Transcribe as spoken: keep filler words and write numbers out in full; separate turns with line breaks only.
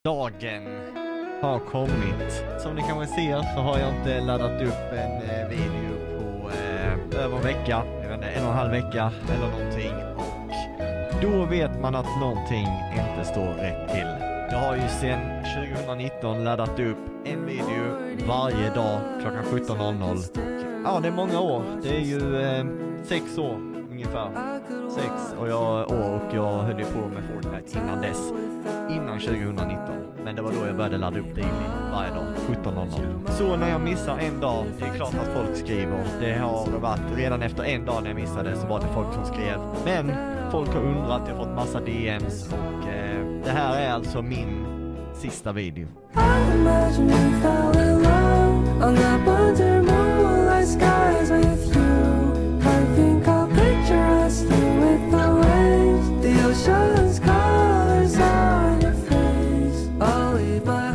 Dagen har kommit. Som ni kanske ser så har jag inte laddat upp en eh, video på eh, över en vecka. Jag vet inte, en och en halv vecka eller någonting. Och då vet man att någonting inte står rätt till. Jag har ju sedan tjugonitton laddat upp en video varje dag klockan sjutton noll noll. Ja, det är många år. Det är ju eh, sex år ungefär. Sex och jag, år och jag höll ju på med Fortnite innan dess. Innan tjugonitton. Men det var då jag började ladda upp daily varje dag, sjutton noll noll. Så när jag missar en dag, det är klart att folk skriver. Det har varit redan efter en dag när jag missade så var det folk som skrev. Men folk har undrat, jag har fått massa D Ms och eh, det här är alltså min sista video.
Ocean's colors on your face, only by